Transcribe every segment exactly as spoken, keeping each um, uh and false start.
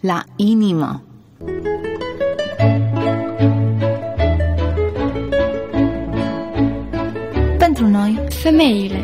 la inimă. Pentru noi, femeile.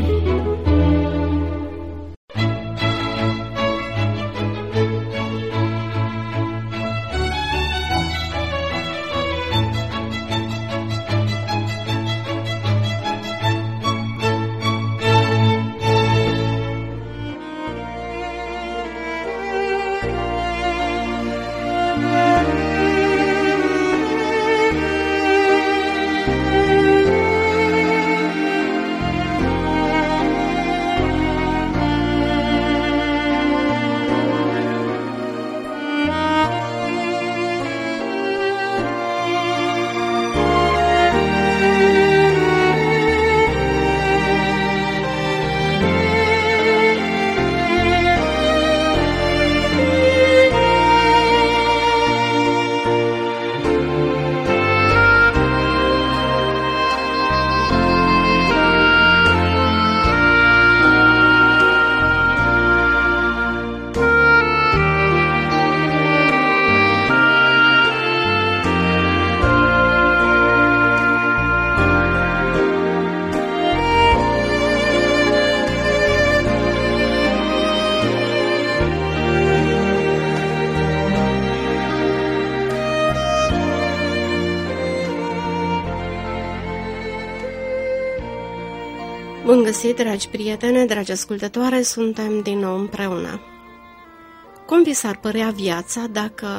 Bun găsit, dragi prietene, dragi ascultătoare, suntem din nou împreună. Cum vi s-ar părea viața dacă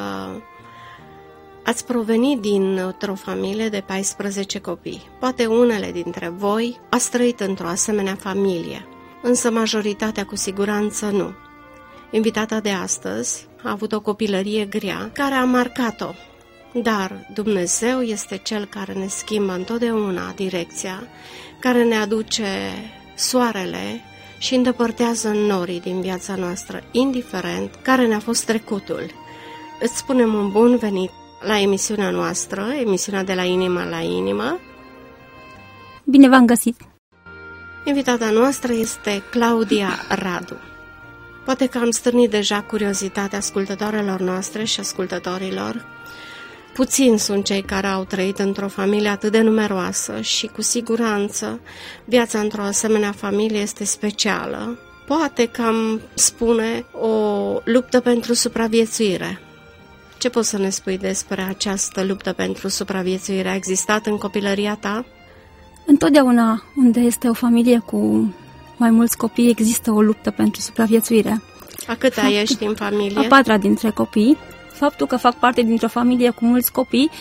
ați provenit dintr-o familie de paisprezece copii? Poate unele dintre voi ați trăit într-o asemenea familie, însă majoritatea cu siguranță nu. Invitata de astăzi a avut o copilărie grea care a marcat-o, dar Dumnezeu este Cel care ne schimbă întotdeauna direcția, care ne aduce soarele și îndepărtează norii din viața noastră, indiferent care ne-a fost trecutul. Îți spunem un bun venit la emisiunea noastră, emisiunea de la inimă la inimă. Bine v-am găsit! Invitata noastră este Claudia Radu. Poate că am stârnit deja curiozitatea ascultătoarelor noastre și ascultătorilor. Puțini sunt cei care au trăit într-o familie atât de numeroasă și cu siguranță viața într-o asemenea familie este specială. Poate că am spune o luptă pentru supraviețuire. Ce poți să ne spui despre această luptă pentru supraviețuire? A existat în copilăria ta? Întotdeauna unde este o familie cu mai mulți copii există o luptă pentru supraviețuire. A câta Fapt... ești în familie? A patra dintre copii. Faptul că fac parte dintr-o familie cu mulți copii,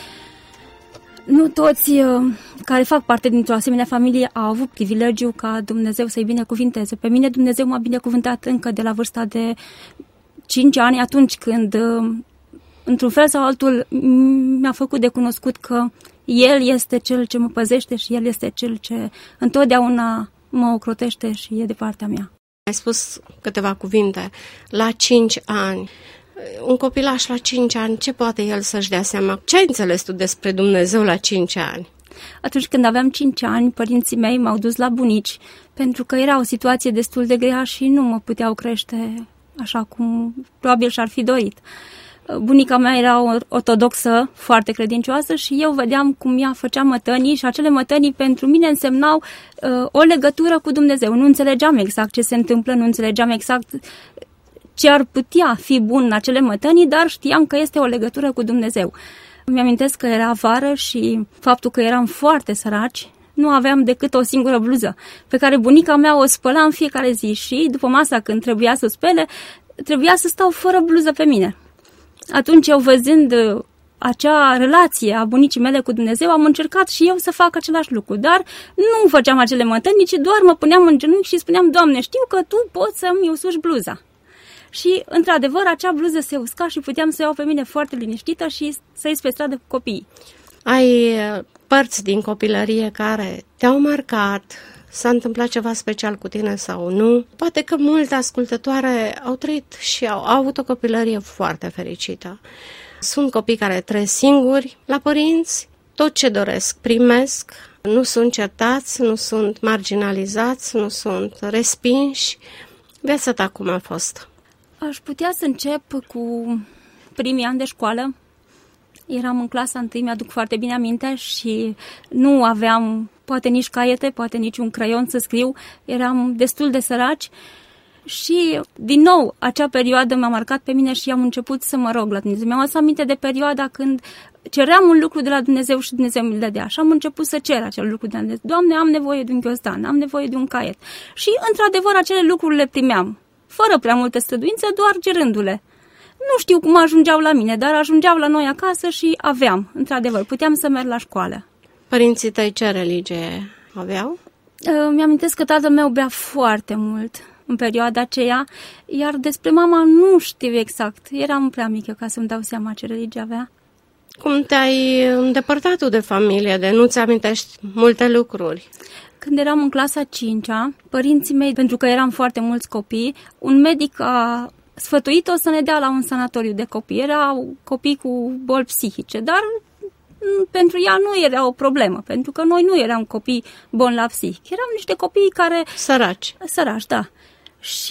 nu toți uh, care fac parte dintr-o asemenea familie au avut privilegiul ca Dumnezeu să-i binecuvinteze. Pe mine Dumnezeu m-a binecuvântat încă de la vârsta de cinci ani, atunci când, uh, într-un fel sau altul, mi-a făcut de cunoscut că El este Cel ce mă păzește și El este Cel ce întotdeauna mă ocrotește și e de partea mea. Ai spus câteva cuvinte. La cinci ani... Un copilaș la cinci ani, ce poate el să-și dea seama? Ce ai înțeles tu despre Dumnezeu la cinci ani? Atunci când aveam cinci ani, părinții mei m-au dus la bunici, pentru că era o situație destul de grea și nu mă puteau crește așa cum probabil și-ar fi dorit. Bunica mea era ortodoxă, foarte credincioasă și eu vedeam cum ea făcea mătănii și acele mătănii pentru mine însemnau uh, o legătură cu Dumnezeu. Nu înțelegeam exact ce se întâmplă, nu înțelegeam exact ce ar putea fi bun în acele mătănii, dar știam că este o legătură cu Dumnezeu. Mi-amintesc că era vară și faptul că eram foarte săraci, nu aveam decât o singură bluză, pe care bunica mea o spăla în fiecare zi și după masa, când trebuia să spele, trebuia să stau fără bluză pe mine. Atunci eu, văzând acea relație a bunicii mele cu Dumnezeu, am încercat și eu să fac același lucru, dar nu făceam acele mătănii, ci doar mă puneam în genunchi și spuneam: Doamne, știu că Tu poți să-mi usuci bluza. Și, într-adevăr, acea bluză se usca și puteam să o iau pe mine foarte liniștită și să ies pe stradă cu copiii. Ai părți din copilărie care te-au marcat? S-a întâmplat ceva special cu tine sau nu? Poate că multe ascultătoare au trăit și au, au avut o copilărie foarte fericită. Sunt copii care trăiesc singuri la părinți, tot ce doresc primesc, nu sunt certați, nu sunt marginalizați, nu sunt respinși. Viața ta cum a fost? Aș putea să încep cu primii ani de școală. Eram în clasa întâi, mi-aduc foarte bine aminte și nu aveam poate nici caiete, poate nici un creion să scriu. Eram destul de săraci și, din nou, acea perioadă m-a marcat pe mine și am început să mă rog la Dumnezeu. Mi-am adus aminte de perioada când ceream un lucru de la Dumnezeu și Dumnezeu mi-l dădea și am început să cer acel lucru de la Dumnezeu. Doamne, am nevoie de un ghiozdan, am nevoie de un caiet. Și, într-adevăr, acele lucruri le primeam, fără prea multă străduință, doar cerându-le. Nu știu cum ajungeau la mine, dar ajungeau la noi acasă și aveam, într-adevăr, puteam să merg la școală. Părinții tăi ce religie aveau? Mi-amintesc că tatăl meu bea foarte mult în perioada aceea, iar despre mama nu știu exact. Eram prea mică ca să-mi dau seama ce religie avea. Cum te-ai îndepărtat tu de familie, de nu-ți amintești multe lucruri? Când eram în clasa a cincea, părinții mei, pentru că eram foarte mulți copii, un medic a sfătuit-o să ne dea la un sanatoriu de copii. Erau copii cu boli psihice, dar pentru ea nu era o problemă, pentru că noi nu eram copii bolnavi psihic. Eram niște copii care... Săraci. Săraci, da. Și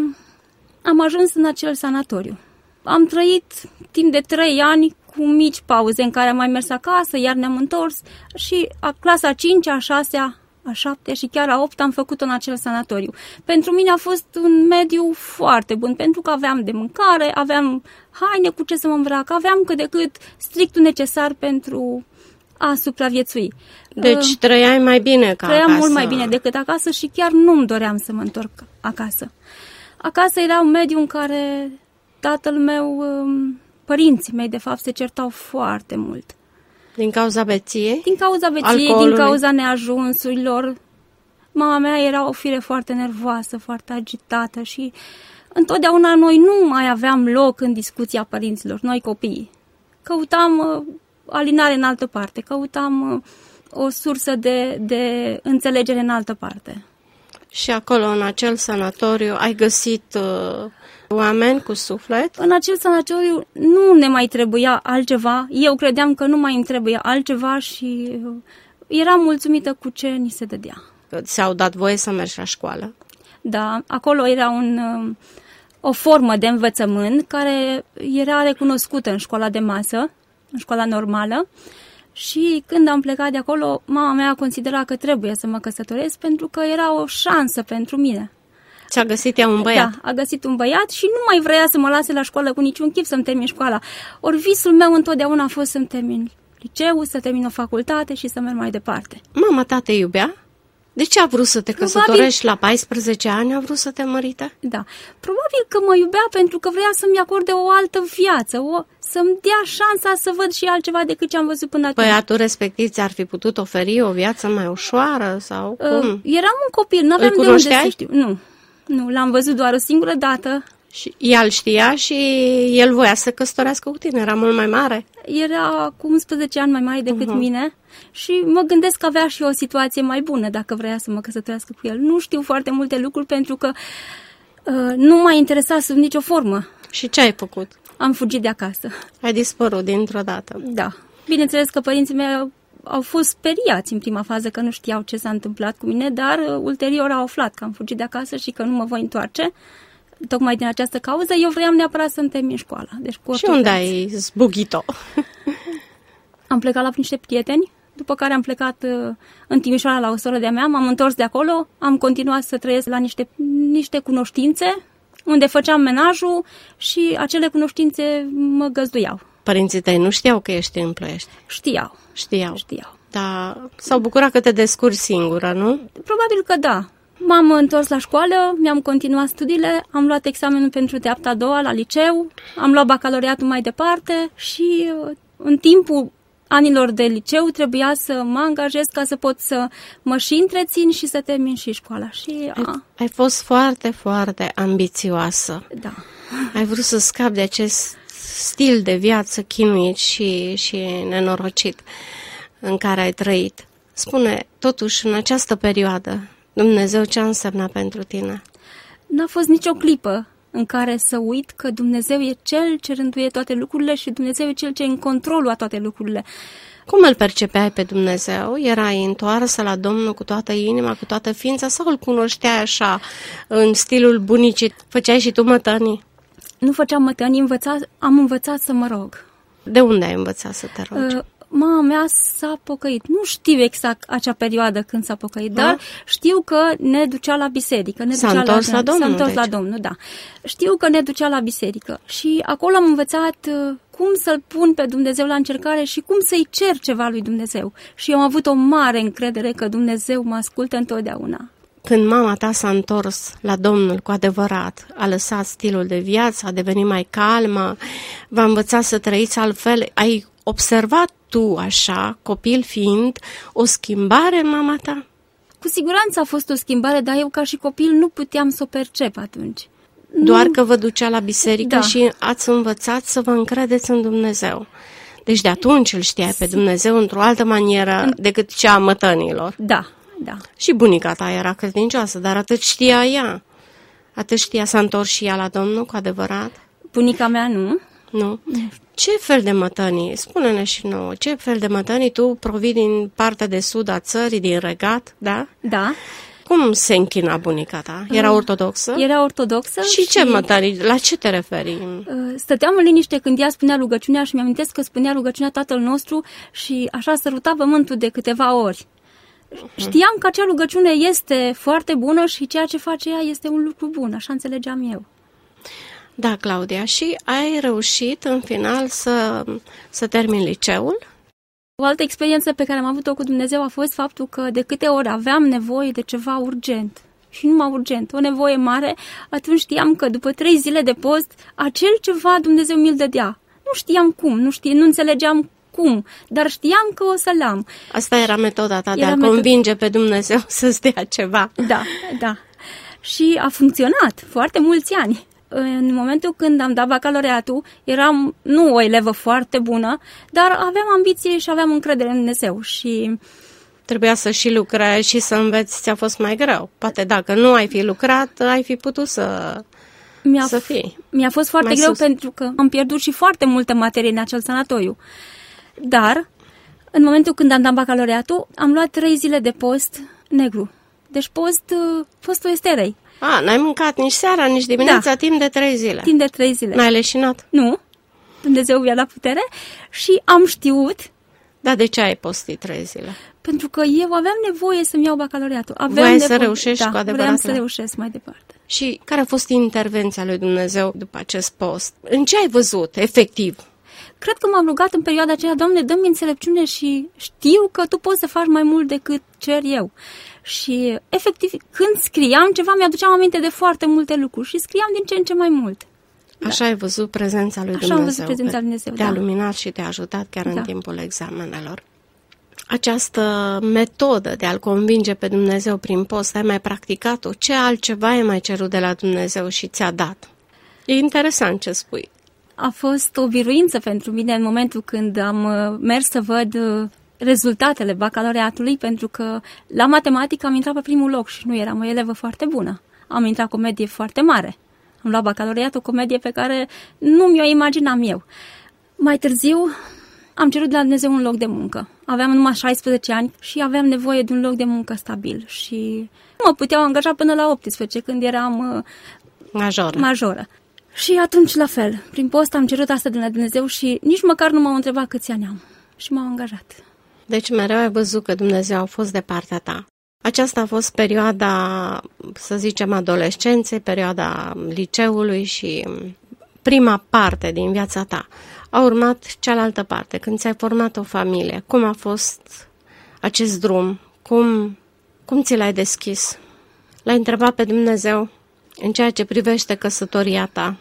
am ajuns în acel sanatoriu. Am trăit timp de trei ani cu mici pauze în care am mai mers acasă, iar ne-am întors și a clasa a cincea, a șasea, a șaptea și chiar a opta am făcut-o în acel sanatoriu. Pentru mine a fost un mediu foarte bun, pentru că aveam de mâncare, aveam haine cu ce să mă îmbrac, aveam cât de cât strictul necesar pentru a supraviețui. Deci uh, trăiai mai bine ca trăiam acasă. mult mai bine decât acasă și chiar nu-mi doream să mă întorc acasă. Acasă era un mediu în care tatăl meu, părinții mei de fapt, se certau foarte mult. Din cauza beției? Din cauza beției, alcoolului. Din cauza neajunsurilor. Mama mea era o fire foarte nervoasă, foarte agitată și întotdeauna noi nu mai aveam loc în discuția părinților, noi copiii. Căutam uh, alinare în altă parte, căutam uh, o sursă de, de înțelegere în altă parte. Și acolo, în acel sanatoriu, ai găsit uh, oameni cu suflet? În acel sanatoriu nu ne mai trebuia altceva. Eu credeam că nu mai îmi trebuia altceva și uh, eram mulțumită cu ce ni se dădea. Ți-au dat voie să mergi la școală? Da, acolo era un, uh, o formă de învățământ care era recunoscută în școala de masă, în școala normală. Și când am plecat de acolo, mama mea a considerat că trebuie să mă căsătoresc pentru că era o șansă pentru mine. Ți-a găsit ea un băiat? Da, a găsit un băiat și nu mai vrea să mă lase la școală cu niciun chip să-mi termin școala. Ori visul meu întotdeauna a fost să-mi termin liceu, să termin o facultate și să merg mai departe. Mama ta te iubea? De ce a vrut să te căsătorești? Probabil... La paisprezece ani a vrut să te mărite? Da, probabil că mă iubea pentru că vrea să-mi acorde o altă viață, o, să-mi dea șansa să văd și altceva decât ce am văzut până atunci. Băiatul respectiv ți-ar fi putut oferi o viață mai ușoară sau uh, cum? Eram un copil, nu aveam de unde să știu. Nu, nu, l-am văzut doar o singură dată. Și el știa și el voia să căsătorească cu tine, era mult mai mare? Era cu unsprezece ani mai mare decât uh-huh. mine și mă gândesc că avea și o situație mai bună dacă vrea să mă căsătorească cu el. Nu știu foarte multe lucruri pentru că uh, nu m-a interesat sub nicio formă. Și ce ai făcut? Am fugit de acasă. Ai dispărut dintr-o dată? Da. Bineînțeles că părinții mei au, au fost speriați în prima fază că nu știau ce s-a întâmplat cu mine, dar uh, ulterior au aflat că am fugit de acasă și că nu mă voi întoarce. Tocmai din această cauză, eu vreau neapărat să-mi termin școala. Deci, cu și unde preț. Ai zbugit-o? Am plecat la niște prieteni, după care am plecat uh, în Timișoara la o soră de-a mea, m-am întors de acolo, am continuat să trăiesc la niște, niște cunoștințe, unde făceam menajul și acele cunoștințe mă găzduiau. Părinții tăi nu știau că ești în Ploiești? Știau. Știau? Știau. Dar s-au bucurat că te descurci singură, nu? Probabil că da. M-am întors la școală, mi-am continuat studiile, am luat examenul pentru teapta a doua la liceu, am luat bacalaureatul mai departe și în timpul anilor de liceu trebuia să mă angajez ca să pot să mă și întrețin și să termin și școala. Și, ai, ai fost foarte, foarte ambițioasă. Da. Ai vrut să scapi de acest stil de viață chinuit și, și nenorocit în care ai trăit. Spune, totuși, în această perioadă, Dumnezeu ce a însemnat pentru tine? N-a fost nicio clipă în care să uit că Dumnezeu e Cel ce rânduie toate lucrurile și Dumnezeu e Cel ce e în controlul a toate lucrurile. Cum îl percepeai pe Dumnezeu? Erai întoarsă la Domnul cu toată inima, cu toată ființa sau îl cunoșteai așa, în stilul bunicii? Făceai și tu mătănii? Nu făceam mătănii, învăța, am învățat să mă rog. De unde ai învățat să te rogi? Uh, Mama mea s-a pocăit. Nu știu exact acea perioadă când s-a pocăit, da? Dar știu că ne ducea la biserică. Ne s-a ducea întors la, la Domnul. S-a întors deci. la Domnul, da. Știu că ne ducea la biserică și acolo am învățat uh, cum să-L pun pe Dumnezeu la încercare și cum să-i cer ceva lui Dumnezeu. Și eu am avut o mare încredere că Dumnezeu mă ascultă întotdeauna. Când mama ta s-a întors la Domnul cu adevărat, a lăsat stilul de viață, a devenit mai calmă, v-a învățat să trăiți altfel, ai observat tu așa, copil fiind, o schimbare în mama ta? Cu siguranță a fost o schimbare, dar eu ca și copil nu puteam să o percep atunci. Doar nu... că vă ducea la biserică, da, și ați învățat să vă încredeți în Dumnezeu. Deci de atunci îl știai pe Dumnezeu într-o altă manieră decât cea a mătănilor. Da, da. Și bunica ta era credincioasă, dar atât știa ea. Atât știa, s-a întors și ea la Domnul cu adevărat? Bunica mea nu. Nu? Ce fel de mătănii? Spune-ne și nouă. Ce fel de mătănii? Tu provii din partea de sud a țării, din Regat, da? Da. Cum se închina bunica ta? Era ortodoxă? Era ortodoxă. Și, și ce mătănii? La ce te referi? Stăteam în liniște când ea spunea rugăciunea și mi-amintesc că spunea rugăciunea Tatăl nostru și așa săruta pământul de câteva ori. Uh-huh. Știam că acea rugăciune este foarte bună și ceea ce face ea este un lucru bun, așa înțelegeam eu. Da, Claudia, și ai reușit în final să, să termini liceul? O altă experiență pe care am avut-o cu Dumnezeu a fost faptul că de câte ori aveam nevoie de ceva urgent și numai urgent, o nevoie mare, atunci știam că după trei zile de post, acel ceva Dumnezeu mi-l dădea. Nu știam cum, nu, știam, nu înțelegeam cum, dar știam că o să-l am. Asta era metoda ta era de a metod... convinge pe Dumnezeu să-ți dea ceva. Da, da. Și a funcționat foarte mulți ani. În momentul când am dat bacalaureatul, eram nu o elevă foarte bună, dar aveam ambiție și aveam încredere în Dumnezeu și... Trebuia să și lucrezi și să înveți, ți-a fost mai greu. Poate dacă nu ai fi lucrat, ai fi putut să, mi-a să fii. Mi-a fost foarte mai greu sus. Pentru că am pierdut și foarte multă materie în acel sanatoriu. Dar, în momentul când am dat bacalaureatul, am luat trei zile de post negru. Deci post, postul esterei. A, n-ai mâncat nici seara, nici dimineața, da. timp de trei zile. Timp de trei zile. N-ai leșinat? Nu. Dumnezeu mi-a dat putere și am știut. Dar de ce ai postit trei zile? Pentru că eu aveam nevoie să-mi iau bacalaureatul. Aveam Voiai nevoie... să reușești da, cu adevărat? vreau să reușesc mai departe. Și care a fost intervenția lui Dumnezeu după acest post? În ce ai văzut, efectiv? Cred că m-am rugat în perioada aceea, Doamne, dă-mi înțelepciune și știu că Tu poți să faci mai mult decât cer eu. Și, efectiv, când scriam ceva, mi-aduceam aminte de foarte multe lucruri și scriam din ce în ce mai mult. Da. Așa ai văzut prezența lui Așa Dumnezeu. Așa am văzut prezența lui Dumnezeu, Te-a da. luminat și te-a ajutat chiar da. în timpul examenelor. Această metodă de a-L convinge pe Dumnezeu prin post, ai mai practicat-o? Ce altceva ai mai cerut de la Dumnezeu și ți-a dat? E interesant ce spui. A fost o biruință pentru mine în momentul când am mers să văd rezultatele bacalaureatului, pentru că la matematică am intrat pe primul loc și nu eram o elevă foarte bună. Am intrat cu o medie foarte mare. Am luat bacalaureatul cu o medie pe care nu mi-o imaginam eu. Mai târziu am cerut de la Dumnezeu un loc de muncă. Aveam numai șaisprezece ani și aveam nevoie de un loc de muncă stabil și mă puteau angaja până la optsprezece, când eram majoră. majoră. Și atunci la fel, prin post am cerut asta de la Dumnezeu și nici măcar nu m-au întrebat câți ani am. Și m-au angajat. Deci mereu ai văzut că Dumnezeu a fost de partea ta. Aceasta a fost perioada, să zicem, adolescenței, perioada liceului și prima parte din viața ta. A urmat cealaltă parte, când ți-ai format o familie. Cum a fost acest drum? Cum, cum ți l-ai deschis? L-ai întrebat pe Dumnezeu în ceea ce privește căsătoria ta?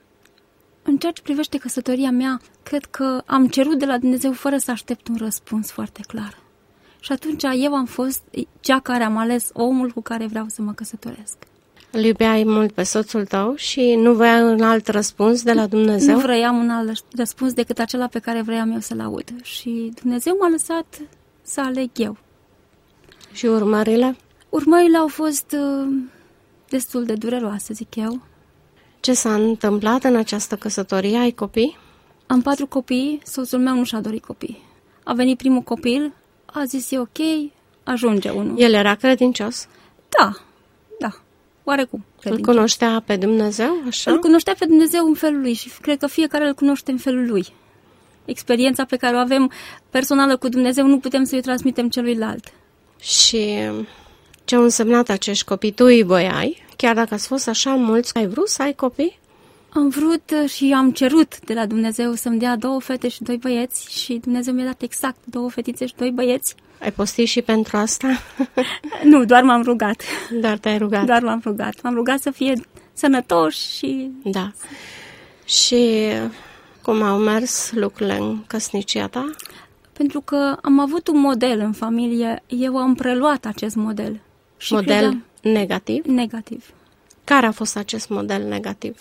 În ceea ce privește căsătoria mea, cred că am cerut de la Dumnezeu fără să aștept un răspuns foarte clar. Și atunci eu am fost cea care am ales omul cu care vreau să mă căsătoresc. Îl iubeai mult pe soțul tău și nu voiai un alt răspuns de la Dumnezeu? Nu vroiam un alt răspuns decât acela pe care vroiam eu să-l aud. Și Dumnezeu m-a lăsat să aleg eu. Și urmările? Urmările au fost uh, destul de dureroase, zic eu. Ce s-a întâmplat în această căsătorie? Ai copii? Am patru copii, soțul meu nu și-a dorit copii. A venit primul copil, a zis e ok, ajunge unul. El era credincios? Da, da. oarecum. Îl credincios. cunoștea pe Dumnezeu, așa? Îl cunoștea pe Dumnezeu în felul lui și cred că fiecare îl cunoaște în felul lui. Experiența pe care o avem personală cu Dumnezeu nu putem să-i transmitem celuilalt. Și ce au însemnat acești copii? Tu îi voiai? Chiar dacă ați fost așa mulți, ai vrut să ai copii? Am vrut și am cerut de la Dumnezeu să-mi dea două fete și doi băieți și Dumnezeu mi-a dat exact două fetițe și doi băieți. Ai postit și pentru asta? Nu, doar m-am rugat. Doar te-ai rugat. Doar m-am rugat. M-am rugat să fie sănătoși și... Da. Și cum au mers lucrurile în căsnicia ta? Pentru că am avut un model în familie, eu am preluat acest model. Și Model credeam... negativ? Negativ. Care a fost acest model negativ?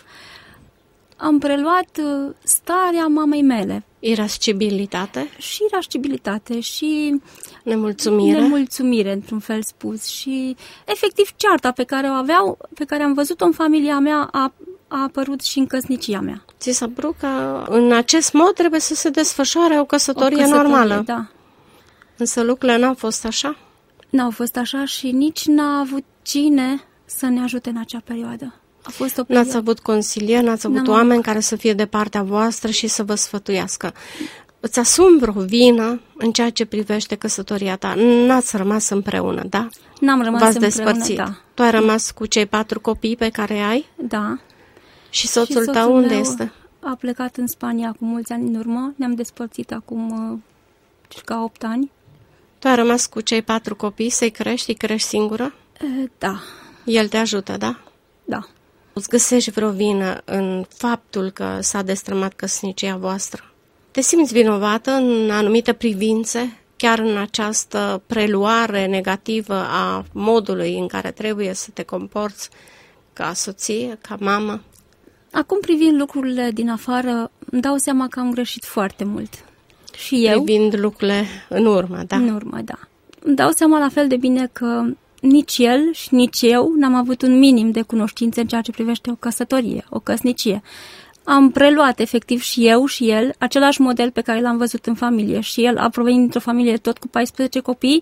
Am preluat uh, starea mamei mele. Irascibilitate? Și irascibilitate și Nemulțumire? nemulțumire, într-un fel spus. Și efectiv cearta pe care o aveau, pe care am văzut-o în familia mea, a, a apărut și în căsnicia mea. Ți s-a părut că în acest mod trebuie să se desfășoare o căsătorie, O căsătorie normală? Da. Însă lucrurile n-au fost așa? N-au fost așa și nici n-a avut cine să ne ajute în acea perioadă. A fost o perioadă. N-ați avut consilieri, n-ați avut N-am oameni avut. care să fie de partea voastră și să vă sfătuiască. Îți asumi vreo vină în ceea ce privește căsătoria ta? N-ați rămas împreună, da? N-am rămas V-ați împreună, despărțit. da. Tu ai rămas cu cei patru copii pe care ai? Da. Și soțul, Și soțul tău unde meu este? A plecat în Spania cu mulți ani în urmă. Ne-am despărțit acum uh, circa opt ani. Tu ai rămas cu cei patru copii să-i crești, îi crești singură? Uh, da. El te ajută, da? Da. Îți găsești vreo vină în faptul că s-a destrămat căsnicia voastră? Te simți vinovată în anumite privințe, chiar în această preluare negativă a modului în care trebuie să te comporți ca soție, ca mamă? Acum, privind lucrurile din afară, îmi dau seama că am greșit foarte mult. Și eu, Privind lucrurile în urmă, da? în urmă, da. Îmi dau seama la fel de bine că nici el și nici eu n-am avut un minim de cunoștințe în ceea ce privește o căsătorie, o căsnicie. Am preluat efectiv și eu și el același model pe care l-am văzut în familie. Și el a provenit dintr-o familie tot cu paisprezece copii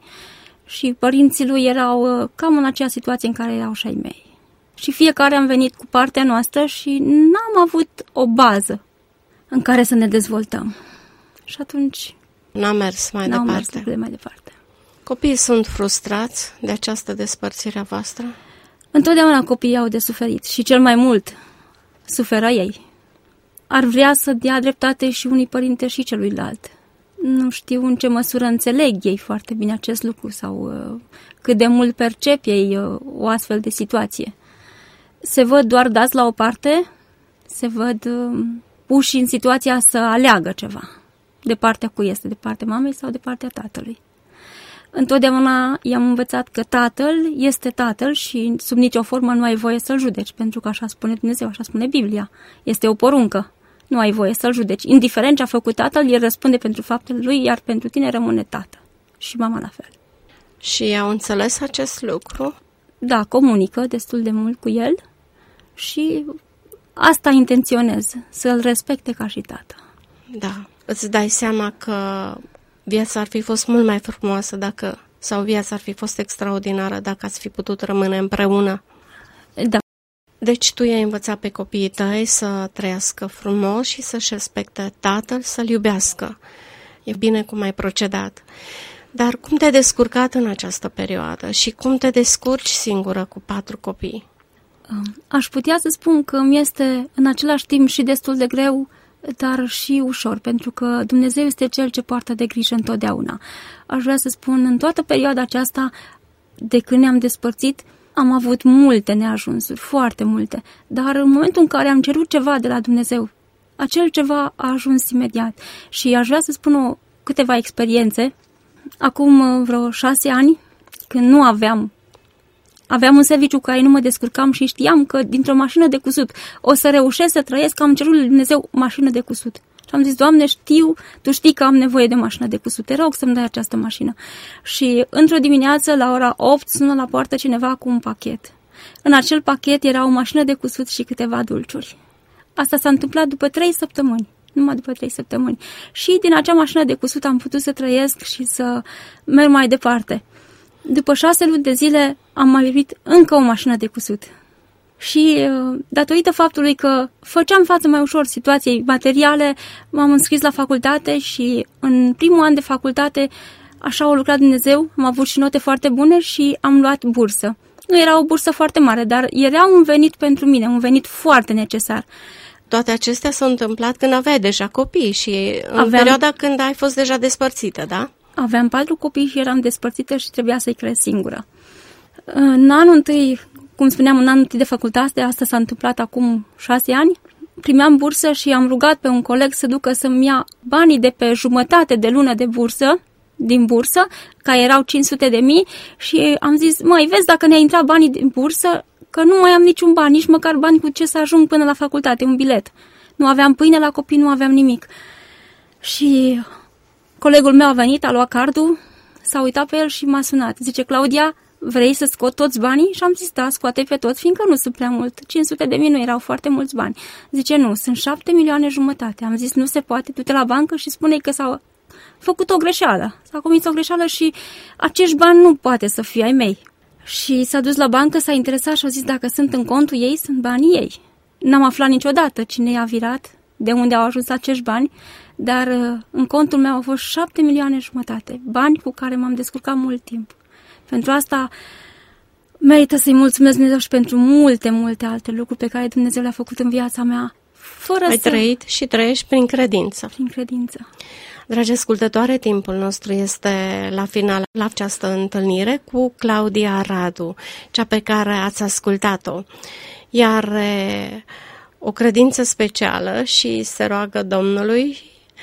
și părinții lui erau uh, cam în aceea situație în care erau și ai mei. Și fiecare am venit cu partea noastră și n-am avut o bază în care să ne dezvoltăm. Și atunci N-a mers mai n-au mers departe. lucrurile mai departe. Copiii sunt frustrați de această despărțire a voastră? Întotdeauna copiii au de suferit și cel mai mult suferă ei. Ar vrea să dea dreptate și unui părinte și celuilalt. Nu știu în ce măsură înțeleg ei foarte bine acest lucru sau uh, cât de mult percep ei uh, o astfel de situație. Se văd doar dați la o parte, se văd uh, puși în situația să aleagă ceva. De partea cui este, de partea mamei sau de partea tatălui. Întotdeauna i-am învățat că tatăl este tatăl și sub nicio formă nu ai voie să-l judeci, pentru că așa spune Dumnezeu, așa spune Biblia. Este o poruncă. Nu ai voie să-l judeci. Indiferent ce a făcut tatăl, el răspunde pentru faptele lui, iar pentru tine rămâne tată. Și mama la fel. Și au înțeles acest lucru? Da, comunică destul de mult cu el și asta intenționez, să-l respecte ca și tată. Da. Îți dai seama că viața ar fi fost mult mai frumoasă dacă, sau viața ar fi fost extraordinară dacă ați fi putut rămâne împreună. Da. Deci tu i-ai învățat pe copiii tăi să trăiască frumos și să-și respecte tatăl, să-l iubească. E bine cum ai procedat. Dar cum te-ai descurcat în această perioadă și cum te descurci singură cu patru copii? Aș putea să spun că îmi este în același timp și destul de greu, dar și ușor, pentru că Dumnezeu este Cel ce poartă de grijă întotdeauna. Aș vrea să spun, în toată perioada aceasta, de când ne-am despărțit, am avut multe neajunsuri, foarte multe, dar în momentul în care am cerut ceva de la Dumnezeu, acel ceva a ajuns imediat. Și aș vrea să spun o, câteva experiențe. Acum vreo șase ani, când nu aveam Aveam un serviciu cu care nu mă descurcam și știam că dintr-o mașină de cusut o să reușesc să trăiesc, am cerut lui Dumnezeu mașină de cusut. Și am zis, Doamne, știu, Tu știi că am nevoie de mașină de cusut, te rog să-mi dai această mașină. Și într-o dimineață, la ora opt, sună la poartă cineva cu un pachet. În acel pachet era o mașină de cusut și câteva dulciuri. Asta s-a întâmplat după trei săptămâni, numai după trei săptămâni. Și din acea mașină de cusut am putut să trăiesc și să merg mai departe. După șase luni de zile am mai primit încă o mașină de cusut. Și datorită faptului că făceam față mai ușor situației materiale, m-am înscris la facultate și în primul an de facultate așa a lucrat Dumnezeu, am avut și note foarte bune și am luat bursă. Nu era o bursă foarte mare, dar era un venit pentru mine, un venit foarte necesar. Toate acestea s-au întâmplat când aveai deja copii și în Aveam... perioada când ai fost deja despărțită, da? Aveam patru copii și eram despărțită și trebuia să-i cresc singură. În anul întâi, cum spuneam, în anul întâi de facultate, asta s-a întâmplat acum șase ani, primeam bursă și am rugat pe un coleg să ducă să-mi ia banii de pe jumătate de lună de bursă, din bursă, care erau cinci sute de mii și am zis, măi, vezi dacă ne-a intrat banii din bursă, că nu mai am niciun bani, nici măcar bani cu ce să ajung până la facultate, un bilet. Nu aveam pâine la copii, nu aveam nimic. Și colegul meu a venit, a luat cardul, s-a uitat pe el și m-a sunat. Zice, Claudia, vrei să scot toți banii? Și am zis, da, scoate pe toți, fiindcă nu sunt prea mult. cinci sute de mii nu erau foarte mulți bani. Zice, nu, sunt șapte milioane jumătate. Am zis, nu se poate, du-te la bancă și spune că s-a făcut o greșeală. S-a comis o greșeală și acești bani nu poate să fie ai mei. Și s-a dus la bancă, s-a interesat și a zis, dacă sunt în contul ei, sunt banii ei. N-am aflat niciodată cine i-a virat, de unde au ajuns acești bani, dar în contul meu au fost șapte milioane jumătate, bani cu care m-am descurcat mult timp. Pentru asta merită să-i mulțumesc Dumnezeu și pentru multe, multe alte lucruri pe care Dumnezeu le-a făcut în viața mea. Fără Ai să... trăit și trăiești prin credință. Prin credință. Dragi ascultătoare, timpul nostru este la final la această întâlnire cu Claudia Radu, cea pe care ați ascultat-o. Iar o credință specială și se roagă Domnului,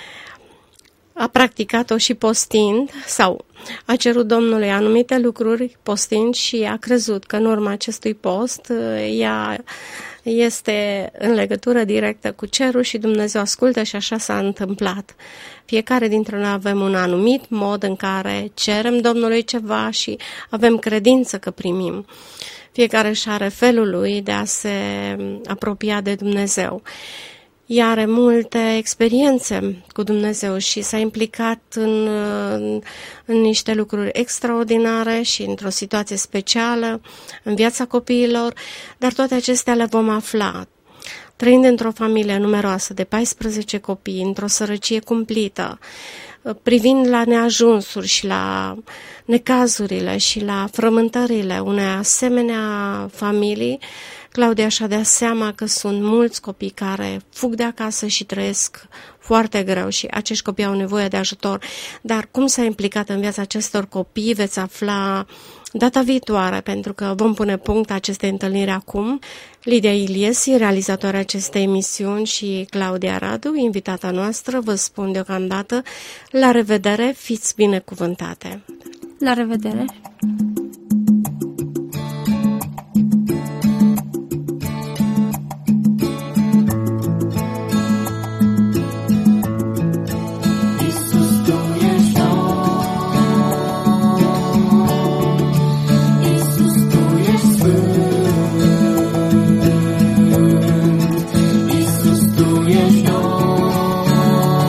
a practicat-o și postind sau a cerut Domnului anumite lucruri postind și a crezut că în urma acestui post ea este în legătură directă cu cerul și Dumnezeu ascultă și așa s-a întâmplat. Fiecare dintre noi avem un anumit mod în care cerem Domnului ceva și avem credință că primim. Fiecare își are felul lui de a se apropia de Dumnezeu. Ea are multe experiențe cu Dumnezeu și s-a implicat în, în, în niște lucruri extraordinare și într-o situație specială în viața copiilor, dar toate acestea le vom afla. Trăind într-o familie numeroasă de paisprezece copii, într-o sărăcie cumplită, privind la neajunsuri și la necazurile și la frământările unei asemenea familii, Claudia și-a dat seama că sunt mulți copii care fug de acasă și trăiesc foarte greu și acești copii au nevoie de ajutor. Dar cum s-a implicat în viața acestor copii veți afla data viitoare, pentru că vom pune punct acestei întâlniri acum. Lidia Iliesi, realizatoarea acestei emisiuni, și Claudia Radu, invitata noastră, vă spun deocamdată la revedere, fiți binecuvântate! La revedere!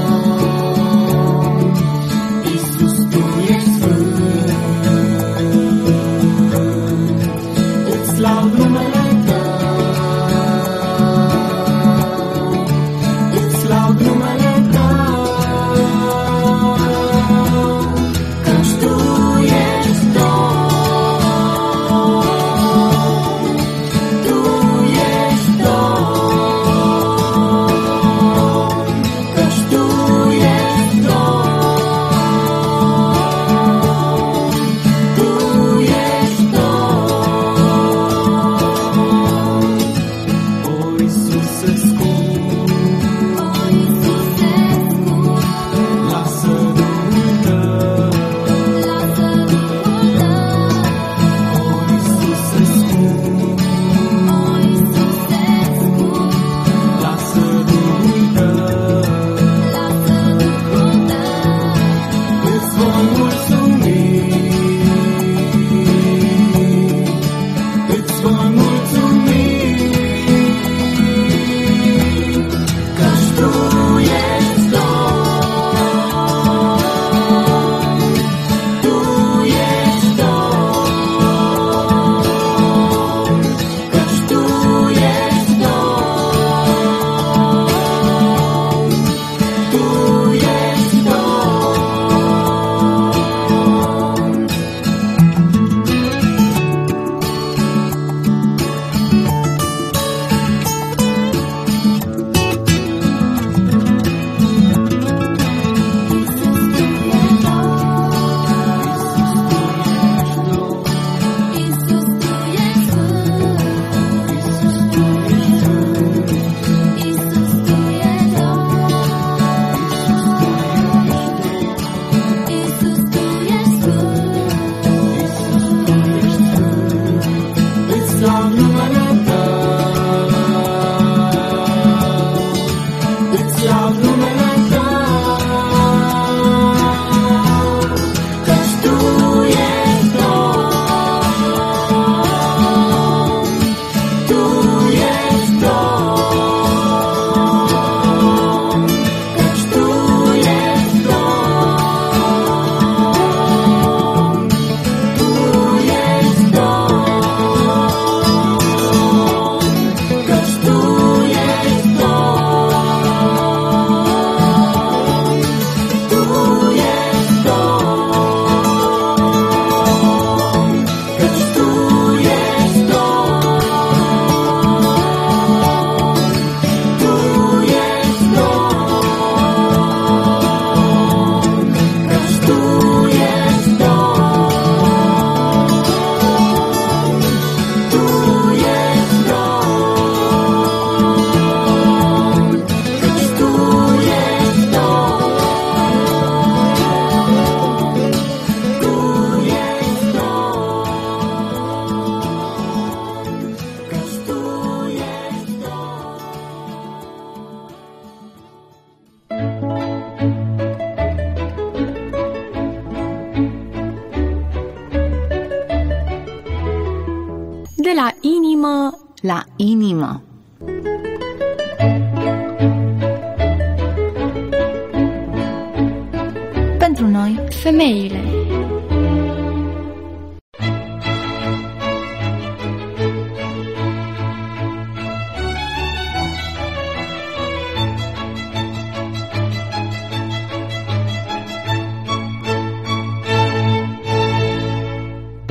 Iisus, Tu ești sfânt. la inimă, la inimă. Pentru noi, femeile.